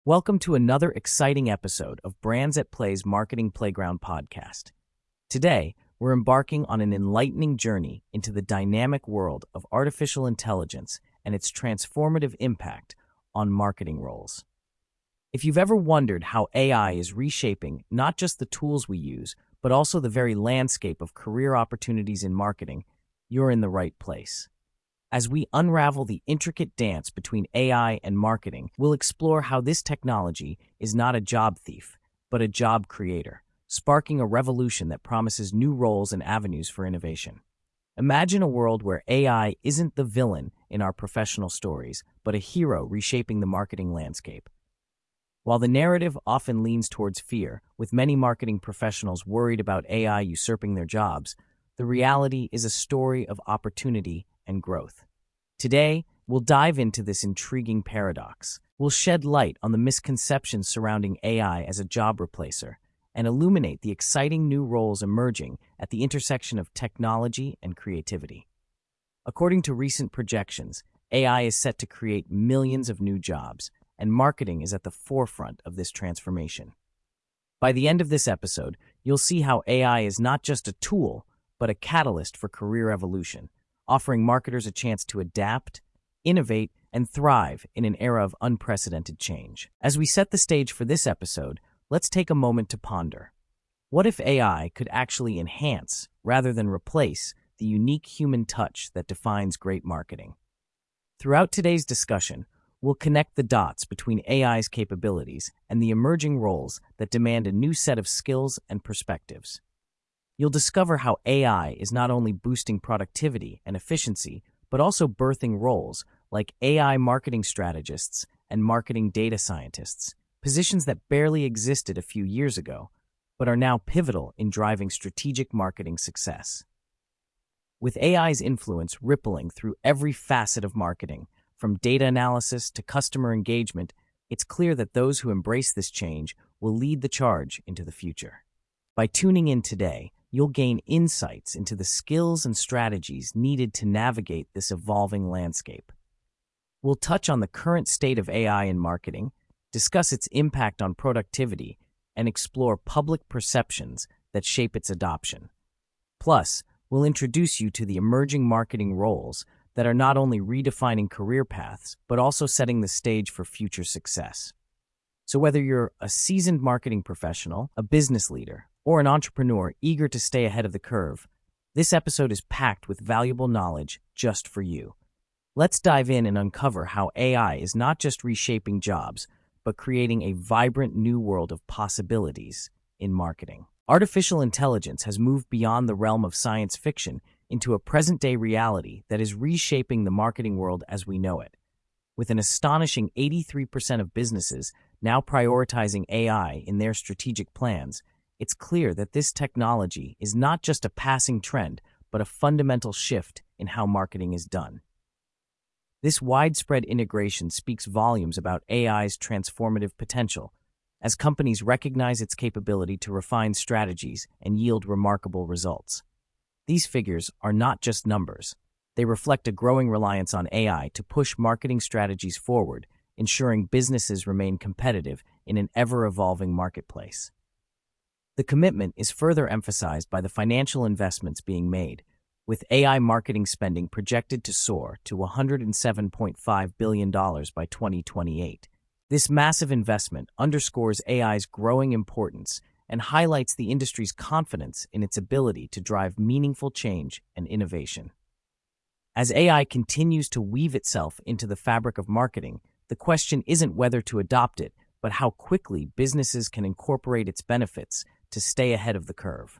Welcome to another exciting episode of Brands at Play's Marketing Playground podcast. Today, we're embarking on an enlightening journey into the dynamic world of artificial intelligence and its transformative impact on marketing roles. If you've ever wondered how AI is reshaping not just the tools we use, but also the very landscape of career opportunities in marketing, you're in the right place. As we unravel the intricate dance between AI and marketing, we'll explore how this technology is not a job thief, but a job creator, sparking a revolution that promises new roles and avenues for innovation. Imagine a world where AI isn't the villain in our professional stories, but a hero reshaping the marketing landscape. While the narrative often leans towards fear, with many marketing professionals worried about AI usurping their jobs, the reality is a story of opportunity and growth. Today, we'll dive into this intriguing paradox. We'll shed light on the misconceptions surrounding AI as a job replacer and illuminate the exciting new roles emerging at the intersection of technology and creativity. According to recent projections, AI is set to create millions of new jobs, and marketing is at the forefront of this transformation. By the end of this episode, you'll see how AI is not just a tool, but a catalyst for career evolution, offering marketers a chance to adapt, innovate, and thrive in an era of unprecedented change. As we set the stage for this episode, let's take a moment to ponder. What if AI could actually enhance, rather than replace, the unique human touch that defines great marketing? Throughout today's discussion, we'll connect the dots between AI's capabilities and the emerging roles that demand a new set of skills and perspectives. You'll discover how AI is not only boosting productivity and efficiency, but also birthing roles like AI marketing strategists and marketing data scientists, positions that barely existed a few years ago, but are now pivotal in driving strategic marketing success. With AI's influence rippling through every facet of marketing, from data analysis to customer engagement, it's clear that those who embrace this change will lead the charge into the future. By tuning in today, you'll gain insights into the skills and strategies needed to navigate this evolving landscape. We'll touch on the current state of AI in marketing, discuss its impact on productivity, and explore public perceptions that shape its adoption. Plus, we'll introduce you to the emerging marketing roles that are not only redefining career paths, but also setting the stage for future success. So whether you're a seasoned marketing professional, a business leader, or an entrepreneur eager to stay ahead of the curve, this episode is packed with valuable knowledge just for you. Let's dive in and uncover how AI is not just reshaping jobs, but creating a vibrant new world of possibilities in marketing. Artificial intelligence has moved beyond the realm of science fiction into a present-day reality that is reshaping the marketing world as we know it. With an astonishing 83% of businesses now prioritizing AI in their strategic plans, it's clear that this technology is not just a passing trend, but a fundamental shift in how marketing is done. This widespread integration speaks volumes about AI's transformative potential, as companies recognize its capability to refine strategies and yield remarkable results. These figures are not just numbers. They reflect a growing reliance on AI to push marketing strategies forward, ensuring businesses remain competitive in an ever-evolving marketplace. The commitment is further emphasized by the financial investments being made, with AI marketing spending projected to soar to $107.5 billion by 2028. This massive investment underscores AI's growing importance and highlights the industry's confidence in its ability to drive meaningful change and innovation. As AI continues to weave itself into the fabric of marketing, the question isn't whether to adopt it, but how quickly businesses can incorporate its benefits to stay ahead of the curve.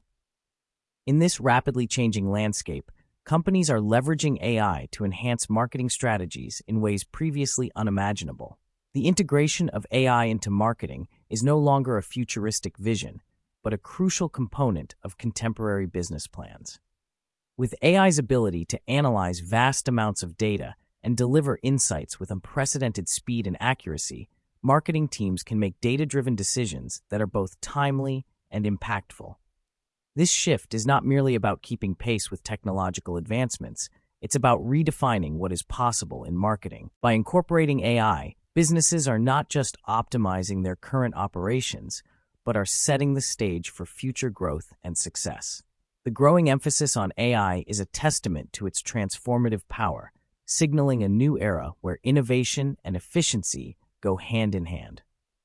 In this rapidly changing landscape, companies are leveraging AI to enhance marketing strategies in ways previously unimaginable. The integration of AI into marketing is no longer a futuristic vision, but a crucial component of contemporary business plans. With AI's ability to analyze vast amounts of data and deliver insights with unprecedented speed and accuracy, marketing teams can make data-driven decisions that are both timely and impactful. This shift is not merely about keeping pace with technological advancements, it's about redefining what is possible in marketing. By incorporating AI, Businesses are not just optimizing their current operations, but are setting the stage for future growth and success. The growing emphasis on AI is a testament to its transformative power, signaling a new era where innovation and efficiency go hand in hand.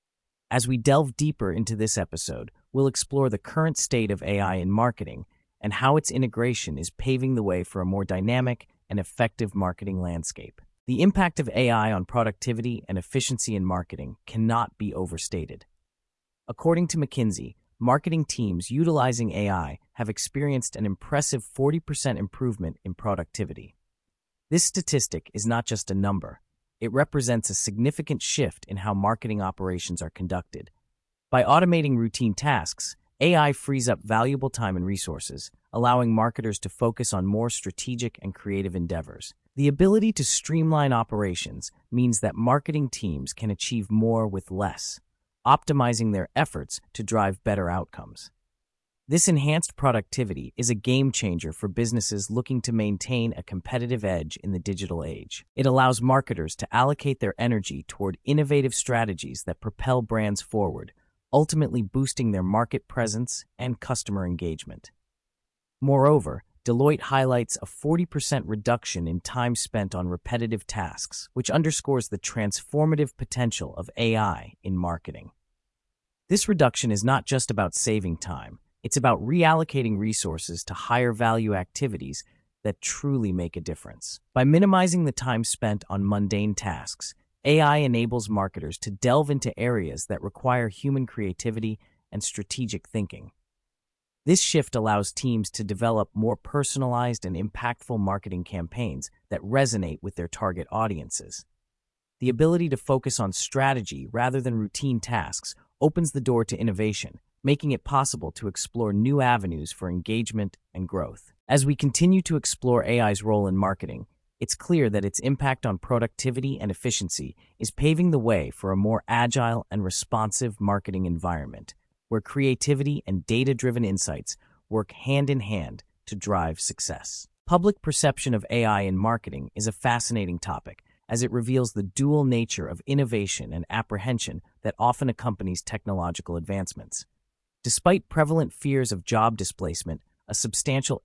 As we delve deeper into this episode, we'll explore the current state of AI in marketing and how its integration is paving the way for a more dynamic and effective marketing landscape. The impact of AI on productivity and efficiency in marketing cannot be overstated. According to McKinsey, marketing teams utilizing AI have experienced an impressive 40% improvement in productivity. This statistic is not just a number. It represents a significant shift in how marketing operations are conducted. By automating routine tasks, AI frees up valuable time and resources, allowing marketers to focus on more strategic and creative endeavors. The ability to streamline operations means that marketing teams can achieve more with less, optimizing their efforts to drive better outcomes. This enhanced productivity is a game changer for businesses looking to maintain a competitive edge in the digital age. It allows marketers to allocate their energy toward innovative strategies that propel brands forward, ultimately boosting their market presence and customer engagement. Moreover, Deloitte highlights a 40% reduction in time spent on repetitive tasks, which underscores the transformative potential of AI in marketing. This reduction is not just about saving time, it's about reallocating resources to higher value activities that truly make a difference. By minimizing the time spent on mundane tasks, AI enables marketers to delve into areas that require human creativity and strategic thinking. This shift allows teams to develop more personalized and impactful marketing campaigns that resonate with their target audiences. The ability to focus on strategy rather than routine tasks opens the door to innovation, making it possible to explore new avenues for engagement and growth. As we continue to explore AI's role in marketing, it's clear that its impact on productivity and efficiency is paving the way for a more agile and responsive marketing environment, where creativity and data-driven insights work hand in hand to drive success. Public perception of AI in marketing is a fascinating topic, as it reveals the dual nature of innovation and apprehension that often accompanies technological advancements. Despite prevalent fears of job displacement, a substantial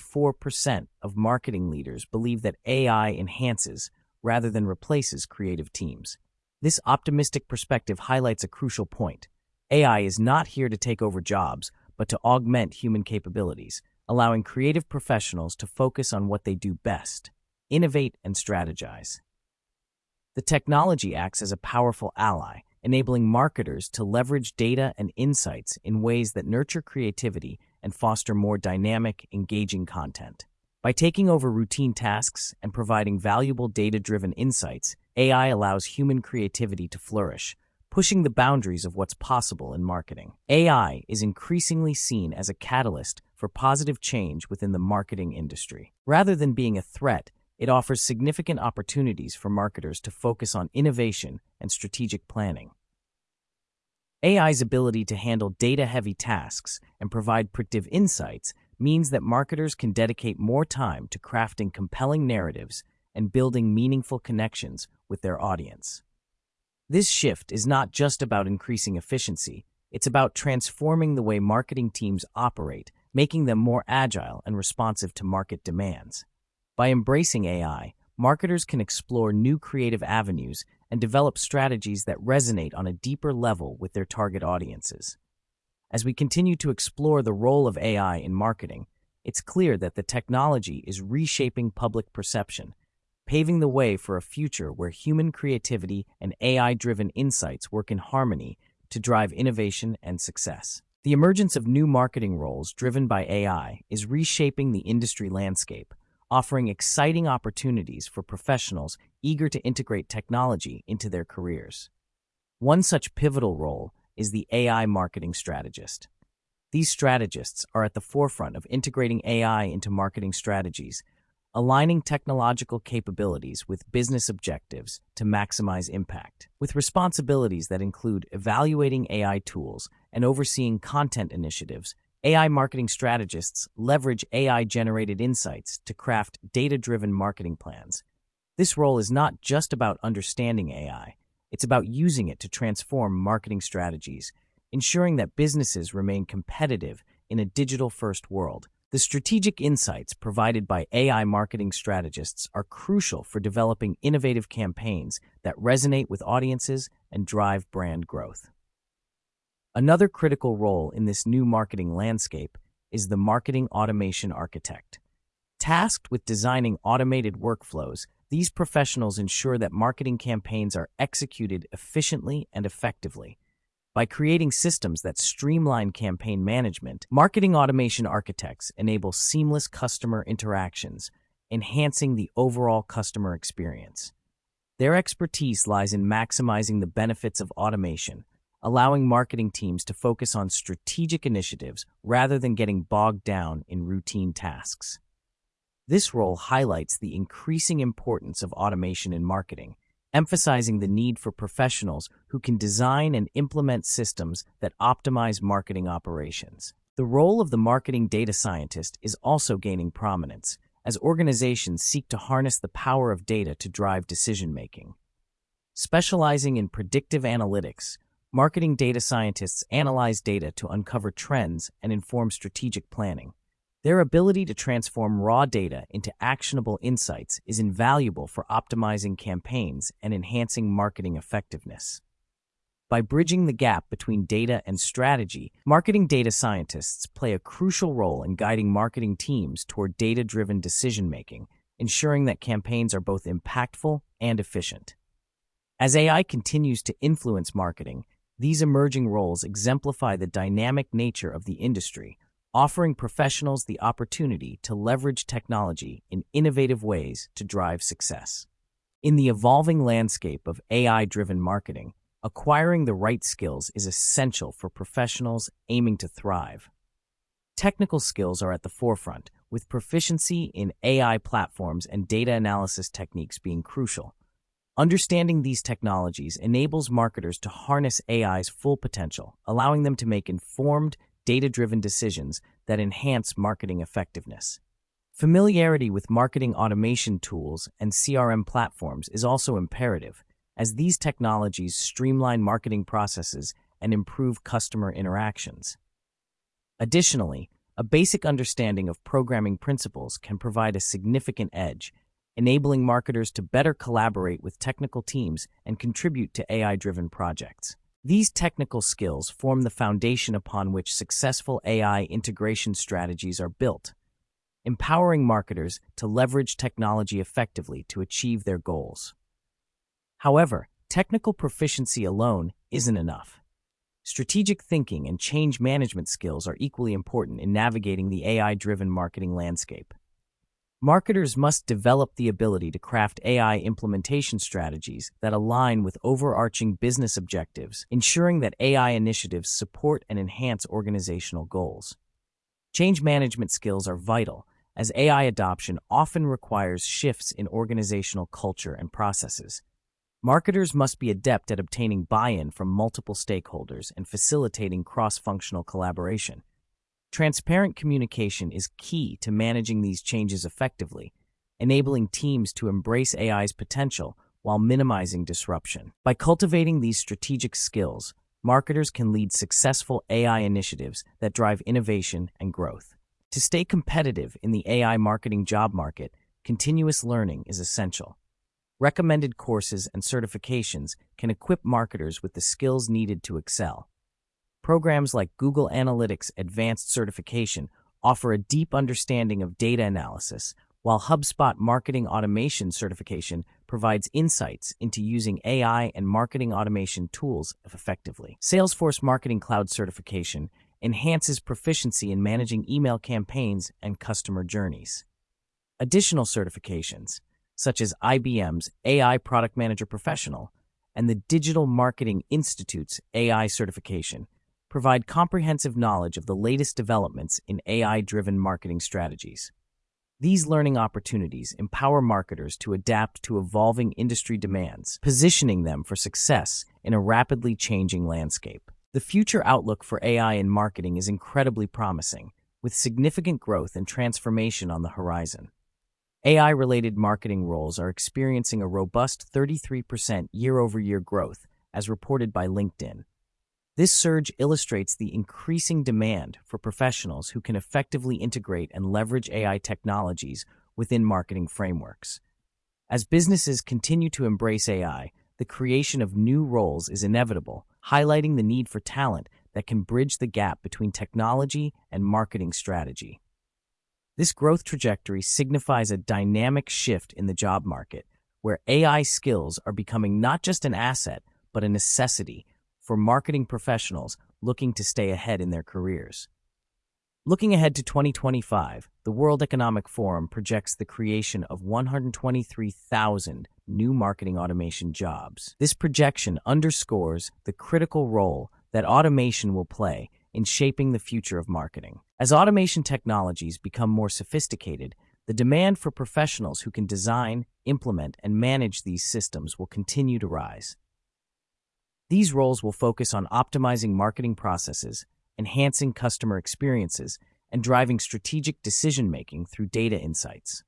84% of marketing leaders believe that AI enhances rather than replaces creative teams. This optimistic perspective highlights a crucial point. AI is not here to take over jobs, but to augment human capabilities, allowing creative professionals to focus on what they do best: innovate and strategize. The technology acts as a powerful ally, enabling marketers to leverage data and insights in ways that nurture creativity and foster more dynamic, engaging content. By taking over routine tasks and providing valuable data-driven insights, AI allows human creativity to flourish, pushing the boundaries of what's possible in marketing. AI is increasingly seen as a catalyst for positive change within the marketing industry. Rather than being a threat, it offers significant opportunities for marketers to focus on innovation and strategic planning. AI's ability to handle data-heavy tasks and provide predictive insights means that marketers can dedicate more time to crafting compelling narratives and building meaningful connections with their audience. This shift is not just about increasing efficiency, it's about transforming the way marketing teams operate, making them more agile and responsive to market demands. By embracing AI, marketers can explore new creative avenues and develop strategies that resonate on a deeper level with their target audiences. As we continue to explore the role of AI in marketing, it's clear that the technology is reshaping public perception, paving the way for a future where human creativity and AI-driven insights work in harmony to drive innovation and success. The emergence of new marketing roles driven by AI is reshaping the industry landscape, offering exciting opportunities for professionals eager to integrate technology into their careers. One such pivotal role is the AI marketing strategist. These strategists are at the forefront of integrating AI into marketing strategies, aligning technological capabilities with business objectives to maximize impact. With responsibilities that include evaluating AI tools and overseeing content initiatives, AI marketing strategists leverage AI-generated insights to craft data-driven marketing plans. This role is not just about understanding AI, It's about using it to transform marketing strategies, ensuring that businesses remain competitive in a digital-first world. The strategic insights provided by AI marketing strategists are crucial for developing innovative campaigns that resonate with audiences and drive brand growth. Another critical role in this new marketing landscape is the marketing automation architect. Tasked with designing automated workflows, these professionals ensure that marketing campaigns are executed efficiently and effectively. By creating systems that streamline campaign management, marketing automation architects enable seamless customer interactions, enhancing the overall customer experience. Their expertise lies in maximizing the benefits of automation, allowing marketing teams to focus on strategic initiatives rather than getting bogged down in routine tasks. This role highlights the increasing importance of automation in marketing, emphasizing the need for professionals who can design and implement systems that optimize marketing operations. The role of the marketing data scientist is also gaining prominence, as organizations seek to harness the power of data to drive decision-making. Specializing in predictive analytics, marketing data scientists analyze data to uncover trends and inform strategic planning. Their ability to transform raw data into actionable insights is invaluable for optimizing campaigns and enhancing marketing effectiveness. By bridging the gap between data and strategy, marketing data scientists play a crucial role in guiding marketing teams toward data-driven decision-making, ensuring that campaigns are both impactful and efficient. As AI continues to influence marketing, these emerging roles exemplify the dynamic nature of the industry, offering professionals the opportunity to leverage technology in innovative ways to drive success. In the evolving landscape of AI-driven marketing, acquiring the right skills is essential for professionals aiming to thrive. Technical skills are at the forefront, with proficiency in AI platforms and data analysis techniques being crucial. Understanding these technologies enables marketers to harness AI's full potential, allowing them to make informed, data-driven decisions that enhance marketing effectiveness. Familiarity with marketing automation tools and CRM platforms is also imperative, as these technologies streamline marketing processes and improve customer interactions. Additionally, a basic understanding of programming principles can provide a significant edge, enabling marketers to better collaborate with technical teams and contribute to AI-driven projects. These technical skills form the foundation upon which successful AI integration strategies are built, empowering marketers to leverage technology effectively to achieve their goals. However, technical proficiency alone isn't enough. Strategic thinking and change management skills are equally important in navigating the AI-driven marketing landscape. Marketers must develop the ability to craft AI implementation strategies that align with overarching business objectives, ensuring that AI initiatives support and enhance organizational goals. Change management skills are vital, as AI adoption often requires shifts in organizational culture and processes. Marketers must be adept at obtaining buy-in from multiple stakeholders and facilitating cross-functional collaboration. Transparent communication is key to managing these changes effectively, enabling teams to embrace AI's potential while minimizing disruption. By cultivating these strategic skills, marketers can lead successful AI initiatives that drive innovation and growth. To stay competitive in the AI marketing job market, continuous learning is essential. Recommended courses and certifications can equip marketers with the skills needed to excel. Programs like Google Analytics Advanced Certification offer a deep understanding of data analysis, while HubSpot Marketing Automation Certification provides insights into using AI and marketing automation tools effectively. Salesforce Marketing Cloud Certification enhances proficiency in managing email campaigns and customer journeys. Additional certifications, such as IBM's AI Product Manager Professional and the Digital Marketing Institute's AI certification, provide comprehensive knowledge of the latest developments in AI-driven marketing strategies. These learning opportunities empower marketers to adapt to evolving industry demands, positioning them for success in a rapidly changing landscape. The future outlook for AI in marketing is incredibly promising, with significant growth and transformation on the horizon. AI-related marketing roles are experiencing a robust 33% year-over-year growth, as reported by LinkedIn. This surge illustrates the increasing demand for professionals who can effectively integrate and leverage AI technologies within marketing frameworks. As businesses continue to embrace AI, the creation of new roles is inevitable, highlighting the need for talent that can bridge the gap between technology and marketing strategy. This growth trajectory signifies a dynamic shift in the job market, where AI skills are becoming not just an asset, but a necessity for marketing professionals looking to stay ahead in their careers. Looking ahead to 2025, the World Economic Forum projects the creation of 123,000 new marketing automation jobs. This projection underscores the critical role that automation will play in shaping the future of marketing. As automation technologies become more sophisticated, the demand for professionals who can design, implement, and manage these systems will continue to rise. These roles will focus on optimizing marketing processes, enhancing customer experiences, and driving strategic decision-making through data insights.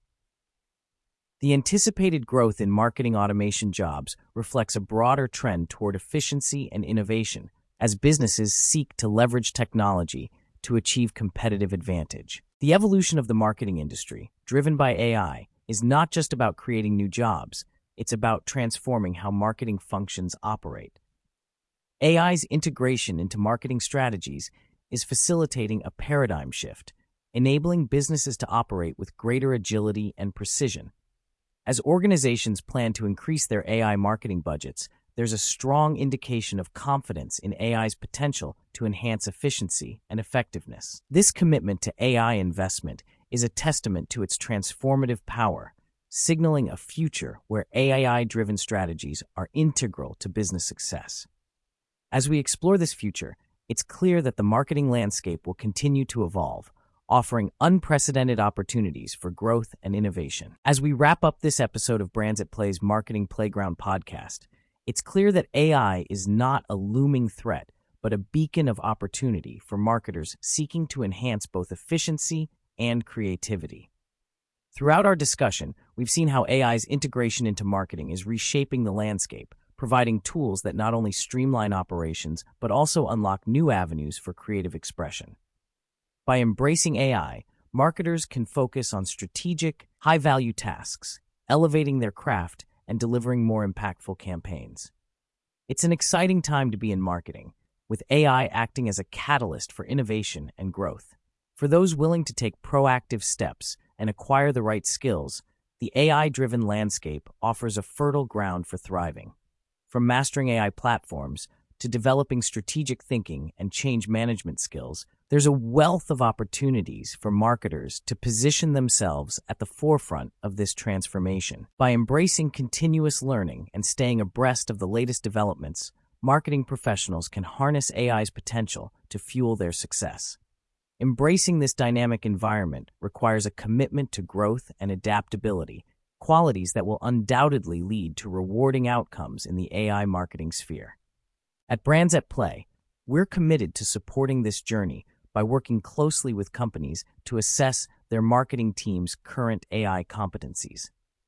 The anticipated growth in marketing automation jobs reflects a broader trend toward efficiency and innovation as businesses seek to leverage technology to achieve competitive advantage. The evolution of the marketing industry, driven by AI, is not just about creating new jobs, it's about transforming how marketing functions operate. AI's integration into marketing strategies is facilitating a paradigm shift, enabling businesses to operate with greater agility and precision. As organizations plan to increase their AI marketing budgets, there's a strong indication of confidence in AI's potential to enhance efficiency and effectiveness. This commitment to AI investment is a testament to its transformative power, signaling a future where AI-driven strategies are integral to business success. As we explore this future, it's clear that the marketing landscape will continue to evolve, offering unprecedented opportunities for growth and innovation. As we wrap up this episode of Brands at Play's Marketing Playground podcast, it's clear that AI is not a looming threat, but a beacon of opportunity for marketers seeking to enhance both efficiency and creativity. Throughout our discussion, we've seen how AI's integration into marketing is reshaping the landscape, providing tools that not only streamline operations, but also unlock new avenues for creative expression. By embracing AI, marketers can focus on strategic, high-value tasks, elevating their craft and delivering more impactful campaigns. It's an exciting time to be in marketing, with AI acting as a catalyst for innovation and growth. For those willing to take proactive steps and acquire the right skills, the AI-driven landscape offers a fertile ground for thriving. From mastering AI platforms to developing strategic thinking and change management skills, there's a wealth of opportunities for marketers to position themselves at the forefront of this transformation. By embracing continuous learning and staying abreast of the latest developments, marketing professionals can harness AI's potential to fuel their success. Embracing this dynamic environment requires a commitment to growth and adaptability, qualities that will undoubtedly lead to rewarding outcomes in the AI marketing sphere. At Brands at Play, we're committed to supporting this journey by working closely with companies to assess their marketing team's current AI competencies.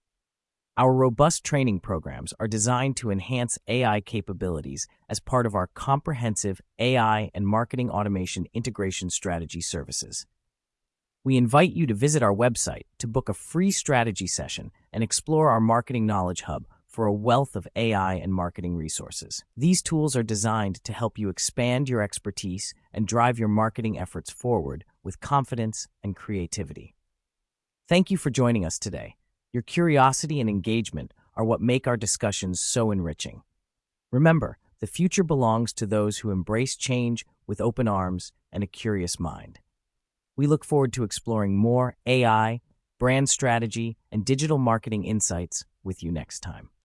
Our robust training programs are designed to enhance AI capabilities as part of our comprehensive AI and marketing automation integration strategy services. We invite you to visit our website to book a free strategy session and explore our Marketing Knowledge Hub for a wealth of AI and marketing resources. These tools are designed to help you expand your expertise and drive your marketing efforts forward with confidence and creativity. Thank you for joining us today. Your curiosity and engagement are what make our discussions so enriching. Remember, the future belongs to those who embrace change with open arms and a curious mind. We look forward to exploring more AI, brand strategy, and digital marketing insights with you next time.